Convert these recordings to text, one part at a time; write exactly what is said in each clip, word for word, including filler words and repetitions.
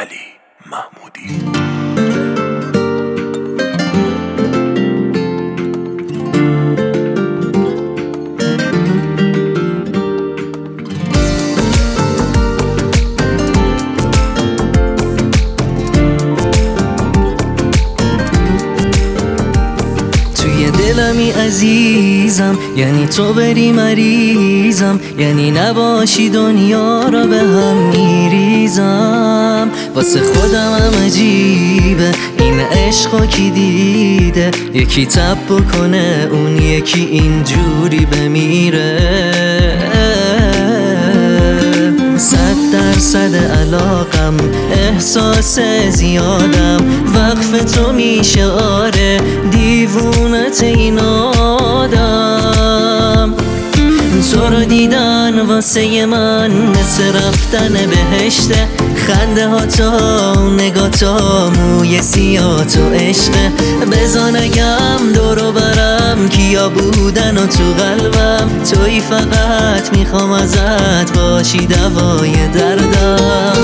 علی محمودی. دلمی عزیزم، یعنی تو بری مریضم، یعنی نباشی دنیا را به هم میریزم. واسه خودم هم عجیبه این عشقو کی دیده، یکی تب بکنه اون یکی اینجوری بمیره. صد درصد علاقم، احساس زیادم، وقف تو میشه آره، دیوونت این آدم. تو رو دیدن واسه من مثل رفتن بهشته، خنده ها تا نگاه تا موی سیاه تو عشقه. بزا نگم دورو برم کیا بودن و تو قلبم، توی فقط میخوام ازت باشی دوای دردم.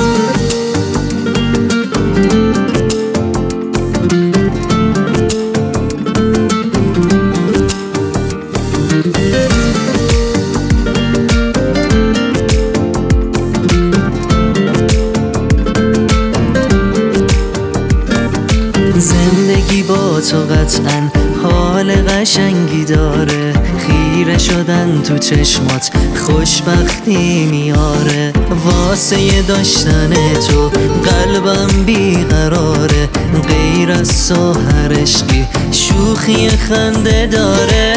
زندگی با تو قطعا حال قشنگی داره، خیره شدن تو چشمات خوشبختی میاره. واسه داشتن تو قلبم بیقراره، غیر از تو هر عشقی شوخی خنده داره.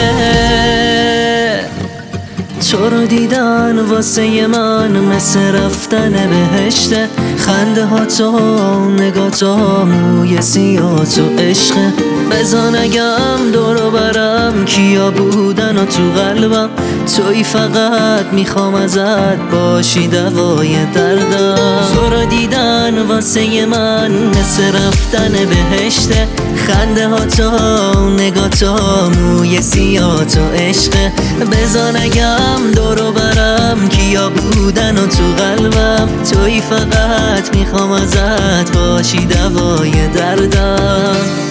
تو رو دیدن واسه من مثل رفتن بهشته، خنده ها تو نگاه تا موی سیاه تو عشقه. بزا نگم دورو برم کیا بودن و تو قلبم، توی فقط میخوام ازت باشی دوای دردم. تو رو دیدن واسه من مثل رفتن بهشته، خنده ها تا نگاه تا موی سیاه تو عشقه. بزا نگم دورو برم کیا بودن و تو قلبم، توی فقط میخوام ازت باشی دوای دردم.